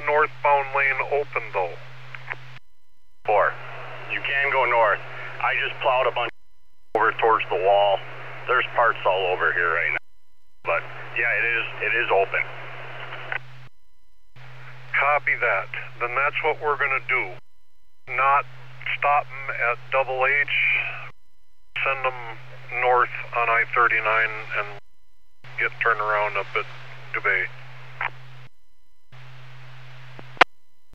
the northbound lane open though? 4. You can go north. I just plowed a bunch over towards the wall. There's parts all over here right now. But yeah, it is open. Copy that. Then that's what we're going to do. Not stop them at Double H, send them north on I-39 and get turned around up at Dubay.